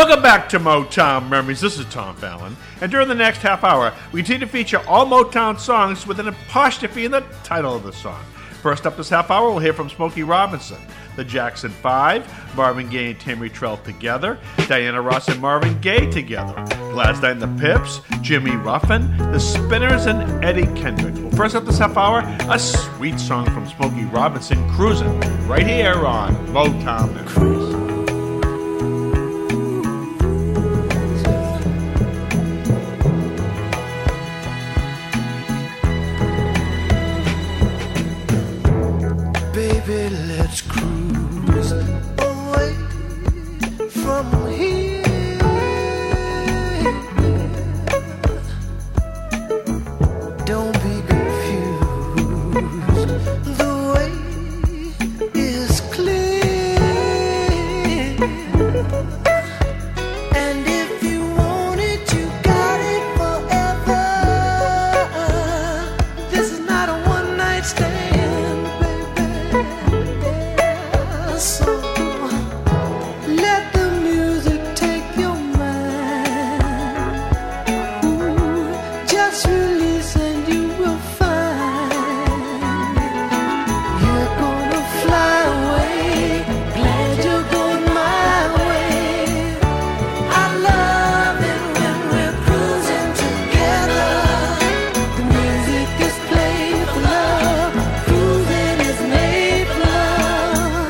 Welcome back to Motown Memories. This is Tom Fallon. And during the next half hour, we continue to feature all Motown songs with an apostrophe in the title of the song. First up this half hour, we'll hear from Smokey Robinson, the Jackson 5, Marvin Gaye and Tammy Terrell together, Diana Ross and Marvin Gaye together, Gladys Knight and the Pips, Jimmy Ruffin, the Spinners, and Eddie Kendrick. Well, first up this half hour, a sweet song from Smokey Robinson, Cruisin', right here on Motown Memories. Baby, let's cruise away from here. Don't be confused, the way is clear. And if you want it, you got it forever. This is not a one-night stand. So let the music take your mind. Ooh, just release and you will find you're gonna fly away. Glad you're going my way. I love it when we're cruising together. The music is played for love. Cruising is made for love.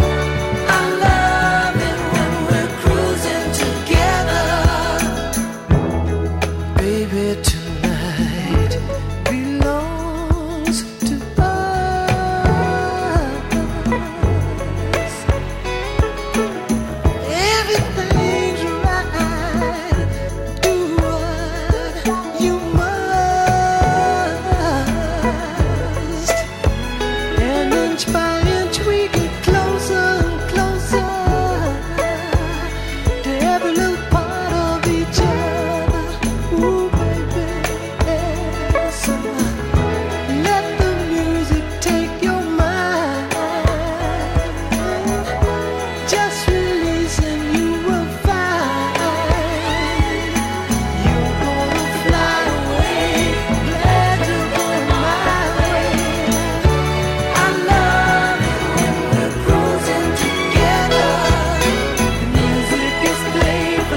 Baby, tonight belongs to us. Everything's right. Do what you must. And inch by inch we get closer and closer to every little part of each other. Ooh, baby, yes. Let the music take your mind. Just release and you will find you're gonna fly away. Glad you're going my way. I love it when we're cruising together. The music is played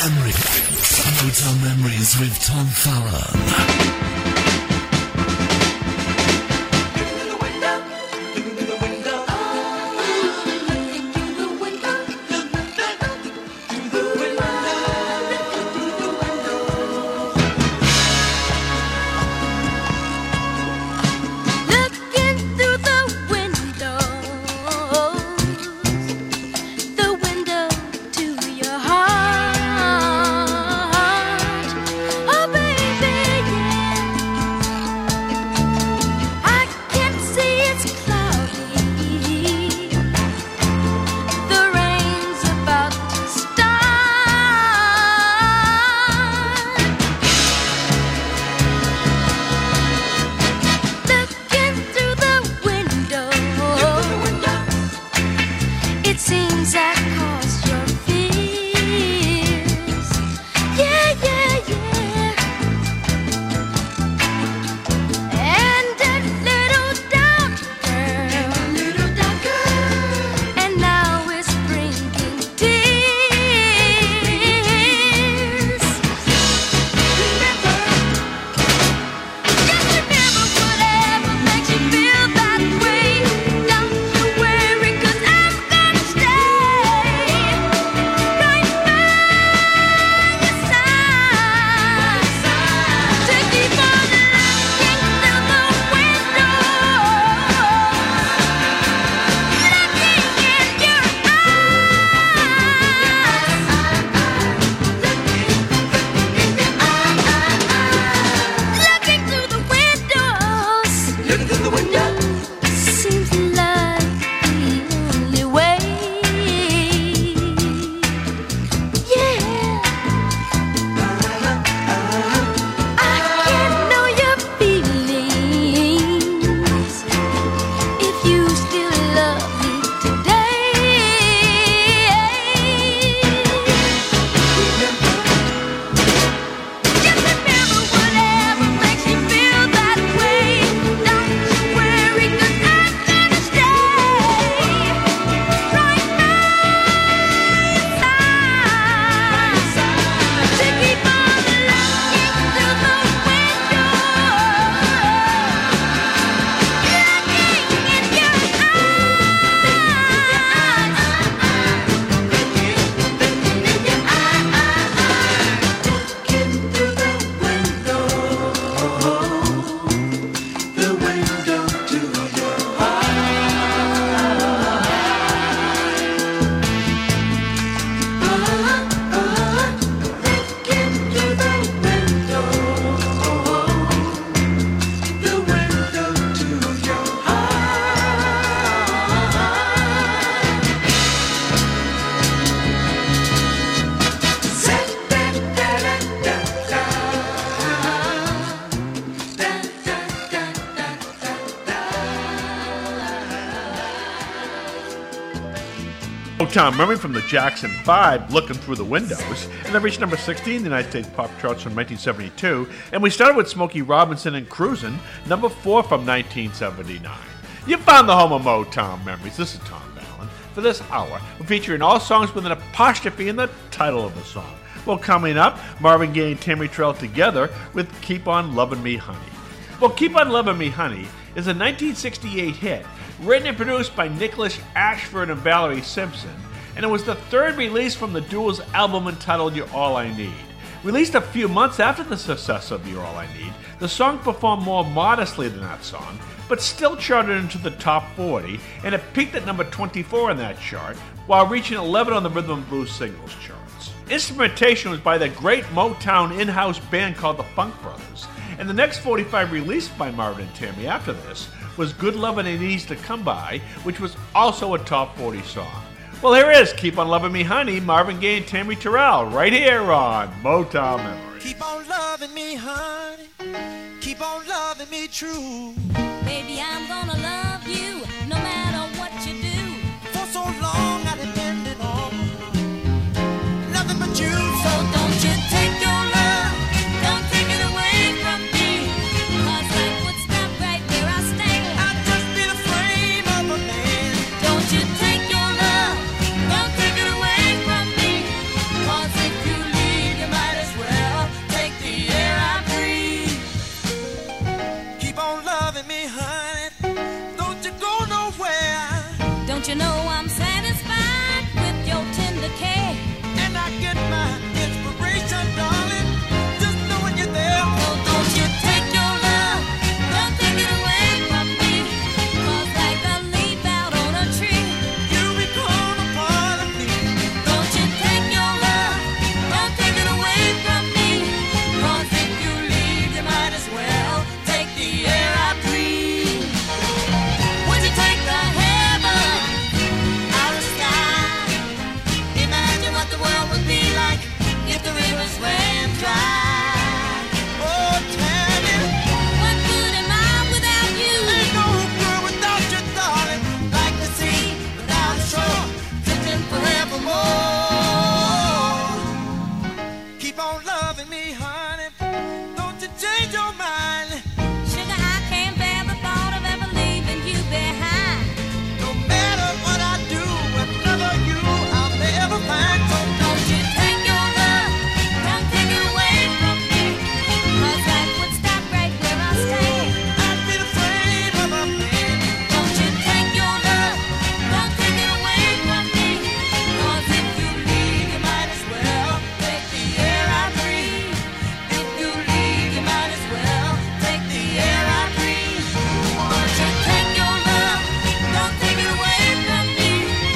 Motown Memories with Tom Fallon. Motown Memory from the Jackson 5, Looking Through the Windows, and that reached number 16 in the United States pop charts from 1972. And we started with Smokey Robinson and Cruisin', number 4 from 1979. You found the home of Motown Memories. This is Tom Fallon. For this hour, we're featuring all songs with an apostrophe in the title of the song. Well, coming up, Marvin Gaye and Tammy Terrell together with Keep On Lovin' Me Honey. Well, Keep On Lovin' Me Honey is a 1968 hit written and produced by Nicholas Ashford and Valerie Simpson, and it was the third release from the duo's album entitled You're All I Need. Released a few months after the success of You're All I Need, the song performed more modestly than that song, but still charted into the top 40, and it peaked at number 24 in that chart, while reaching 11 on the Rhythm and Blues singles charts. Instrumentation was by the great Motown in-house band called the Funk Brothers, and the next 45 released by Marvin and Tammy after this was Good Lovin' Ain't Easy to Come By, which was also a top 40 song. Well, here is Keep On Lovin' Me Honey, Marvin Gaye and Tammy Terrell, right here on Motown Memories. Keep on loving me, honey. Keep on loving me true. Baby, I'm gonna love you no matter what you do. For so long I depended on nothing but you. So don't you take your love, don't take it away from me. 'Cause I would stop right where I stand. I'd just be the frame of a man. Don't you take your love, don't take it away from me. 'Cause if you leave keep on loving me, honey. Don't you change your mind. Sugar, I can't bear the thought of ever leaving you behind. No matter what I do, another you I'll never find. So Don't you take your love, don't take it away from me. 'Cause life would stop right where I stand. I'd be the same other man. Don't you take your love, don't take it away from me. 'Cause if you leave, you might as well take the air I breathe. If you leave, you might as well take the air I breathe. Don't you take your love, don't take it away from me.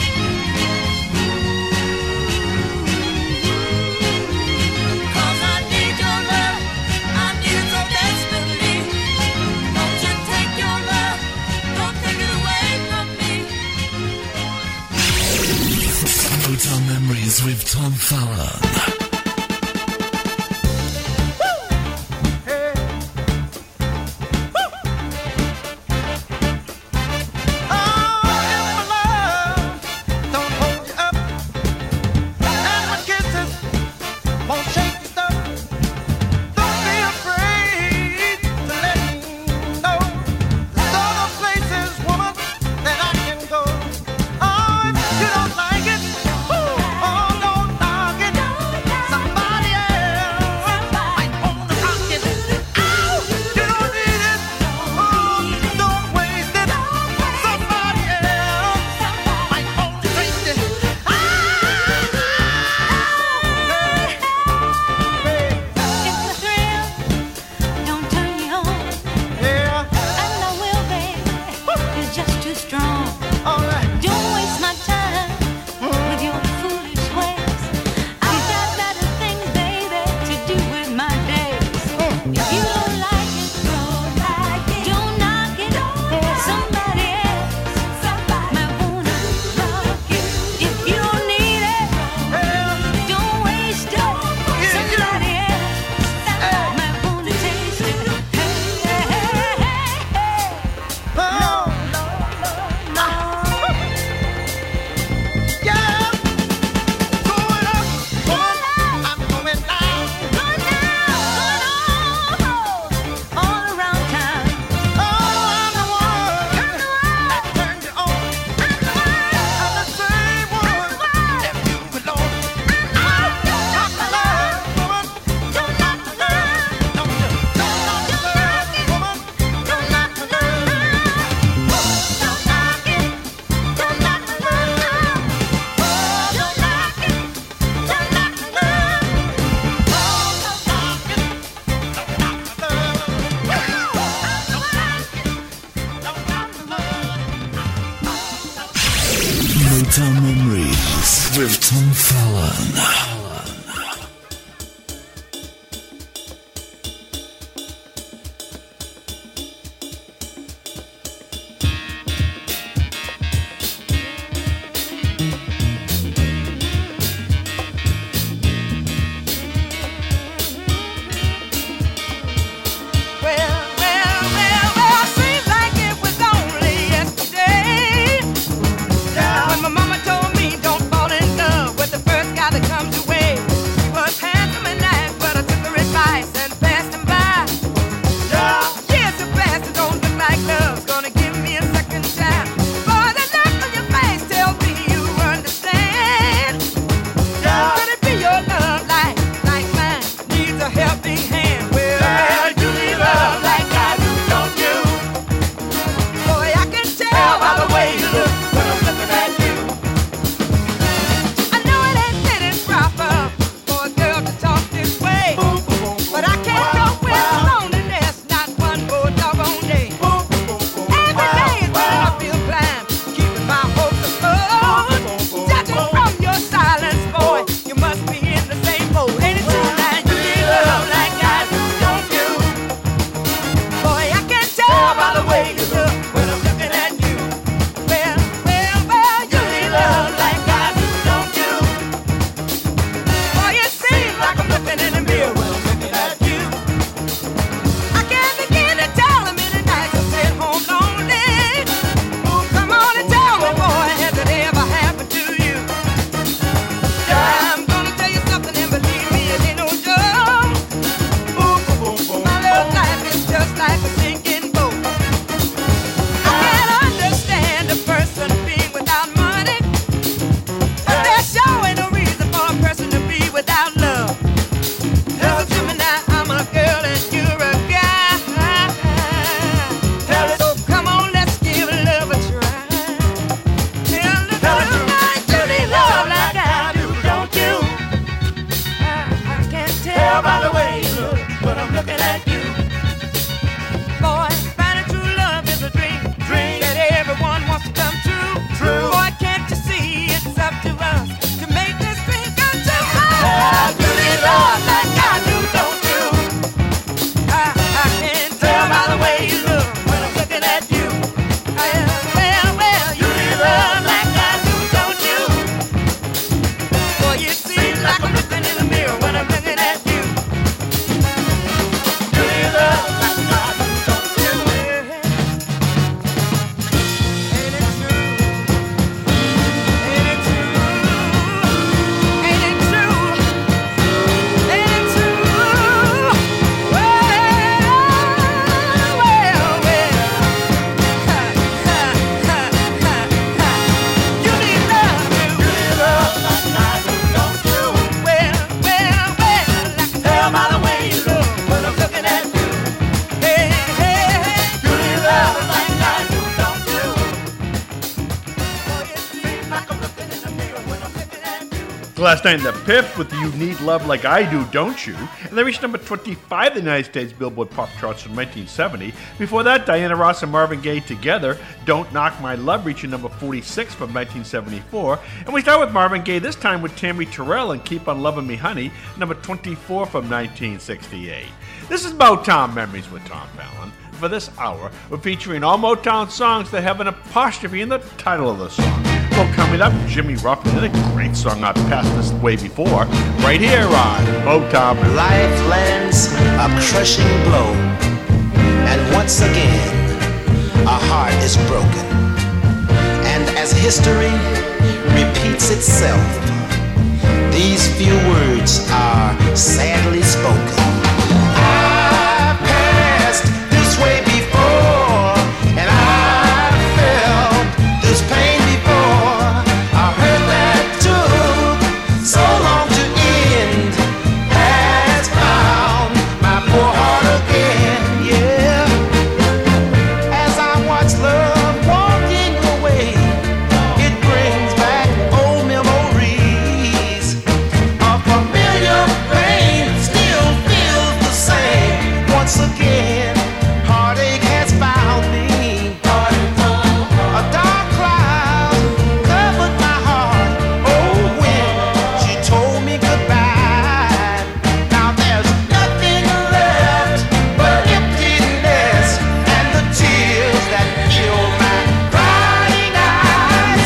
'Cause I need your love, I need it so desperately. Don't you take your love, don't take it away from me. Motown Memories with Tom Fallon. Don't hold you up, and my kisses won't shake you stuff. Don't be afraid to let me know. There's other places, woman, that I can go. Oh, if you don't like it, oh, don't knock it. Somebody else might wanna rock it. Oh, you don't need it. Oh, don't waste it. Somebody else might wanna taste it. It's a thrill, don't turn me on. Yeah, And I will, baby, it's just too strong. all right. Don't waste my time with your foolish ways. I've got better things, baby, to do with my days. If you don't like it, don't knock it. Somebody else might wanna rock it. If you don't need it, don't waste it. Somebody else might wanna taste it. Hey, hey, hey, hey. Oh, yeah. Going up, I'm going down. All around town. Oh, I'm the one that turned you on. I'm the same one that you belong. I'm the love, woman. Don't knock the love. Don't you? Don't knock the love, woman. Don't knock the love. Don't knock it. Don't knock the love. Don't knock it. Don't knock the love. Don't knock it. Don't knock the love. Motown Memories with Tom Fallon. Well, seems like it was only yesterday. When my mama told me don't fall in love with the first guy that comes your way. Last night in the Piff with You Need Love Like I Do, Don't You? And they reached number 25 in the United States Billboard Pop Charts from 1970. Before that, Diana Ross and Marvin Gaye together, Don't Knock My Love, reaching number 46 from 1974. And we start with Marvin Gaye, this time with Tammy Terrell and Keep on Loving Me Honey, number 24 from 1968. This is Motown Memories with Tom Fallon. For this hour, we're featuring all Motown songs that have an apostrophe in the title of the song. Well, coming up, Jimmy Ruffin did a great song I've passed this way before, right here on Motown Memories. Life lands a crushing blow, and once again, a heart is broken. And as history repeats itself, these few words are sadly spoken. I passed this way before, and I felt this pain before. I heard that took so long to end, has found my poor heart again, yeah. As I watch love walking away, it brings back old memories. A familiar pain still feels the same. Once again, heartache has found me. A dark cloud covered my heart. Oh, when she told me goodbye. Now there's nothing left but emptiness and the tears that fill my crying eyes.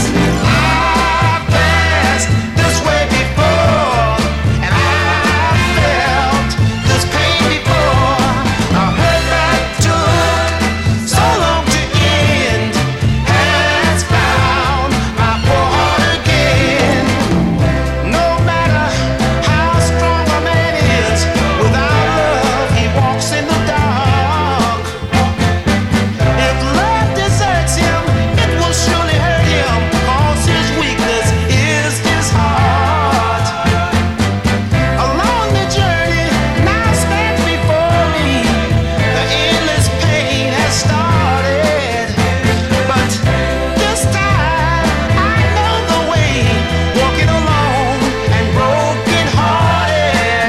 I passed this way before, and I felt this pain before. I heard that took so long to end, has found my poor heart again. No matter how strong a man is, without love he walks in the dark. If love deserts him, it will surely hurt him, 'cause his weakness is his heart. Along the journey now stands before me, the endless pain has started. But this time I know the way, walking alone and broken hearted.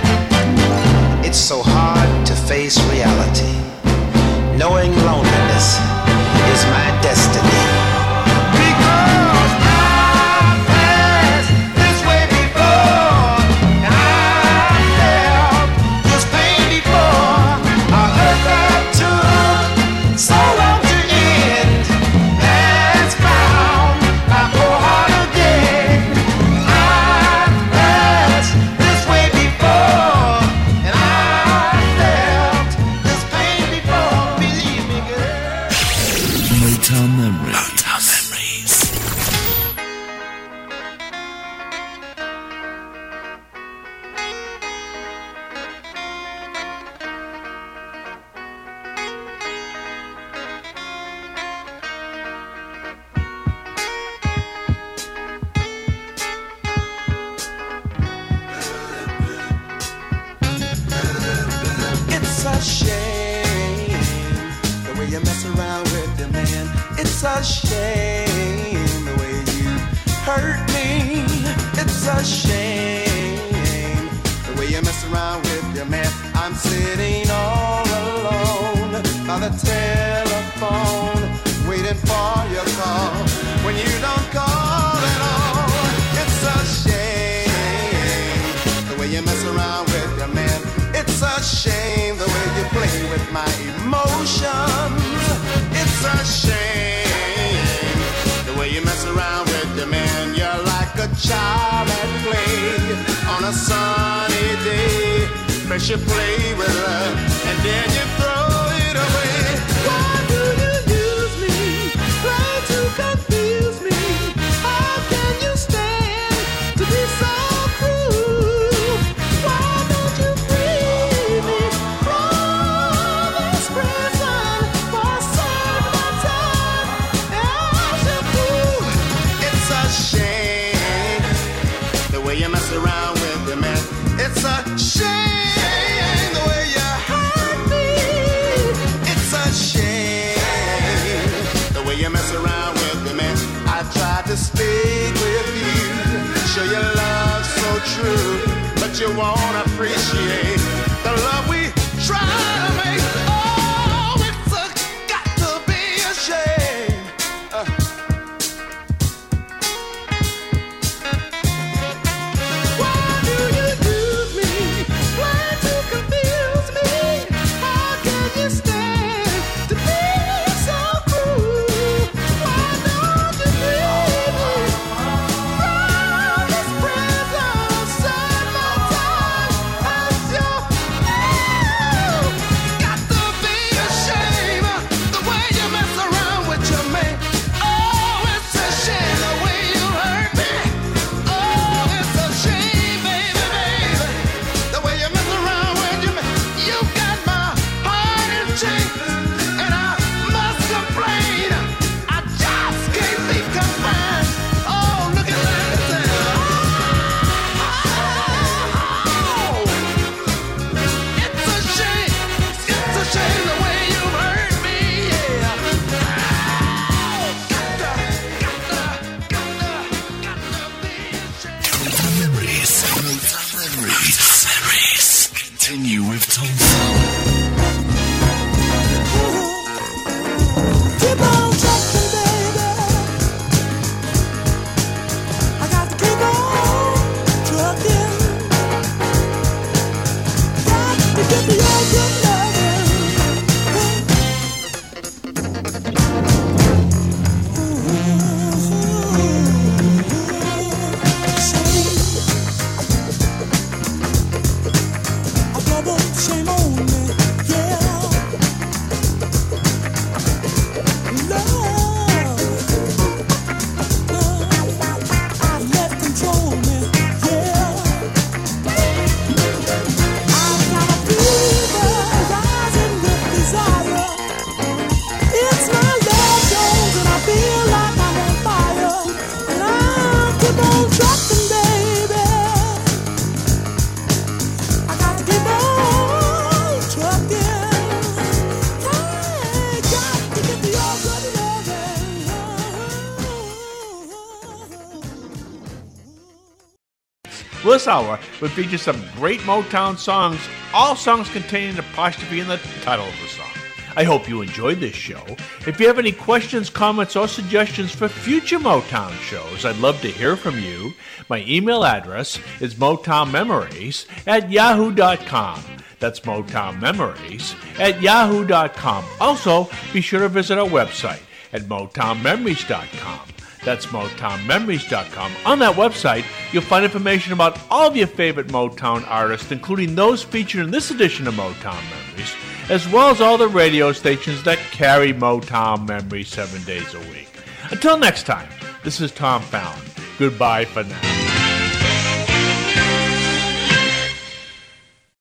It's so hard to face reality, knowing loneliness is my destiny. Because I passed this way before, and I felt this pain before. I heard that took so long to end, has found my poor heart again. I passed this way before, and I felt this pain before. Believe me, girl. Motown Memories. Motown Memories. It's a shame the way you mess around with your man. It's a shame the way you hurt me. It's a shame the way you mess around with your man. I'm sitting all alone by the telephone, waiting for your call. When you don't call at all, it's a shame the way you mess around with your man. It's a shame the way you play with my emotions. It's a shame the way you mess around with your man. You're like a child at play on a sunny day. First you play with love and then you throw it away. Why do you use me? Try to confuse me. How can you stand to be so cruel? Why don't you free me from this prison for certain time? As a fool, it's a shame the way you mess around with your man. It's a shame the way you hurt me. It's a shame the way you mess around with your man. I tried to speak with you, show you love true, but you won't appreciate the love we try to make. Oh, it's got to be a shame. Why do you use me? Why to confuse me? How can you stand to be so cruel? Why don't you leave me from this prison? Send my time as your got to be a shame the way you mess around with your mate. Oh, it's a shame the way you hurt me. Oh, it's a shame, baby, baby, the way you mess around with your mate. You got my heart in chains, and I must complain. I just can't be confined. Oh, look at that. It's a shame. It's a shame the way you hurt me. Yeah. Gotta be a shame. Memories. Continue with Tom Fowler. Keep on trucking, baby. I got to keep on trucking. Got to get the old good shame on me, yeah. Love, I let control me, yeah. I've got a fever rising with desire. It's my love goes and I feel like I'm on fire. And I keep on trucking, baby. I got to keep on trucking. Hey, got to get the old good loving. Well, this hour would feature some great Motown songs, all songs containing an apostrophe in the title of the song. I hope you enjoyed this show. If you have any questions, comments, or suggestions for future Motown shows, I'd love to hear from you. My email address is motownmemories@yahoo.com. That's motownmemories@yahoo.com. Also, be sure to visit our website at motownmemories.com. That's motownmemories.com. On that website, you'll find information about all of your favorite Motown artists, including those featured in this edition of Motown Memories, as well as all the radio stations that carry Motown Memories 7 days a week. Until next time, this is Tom Fallon. Goodbye for now.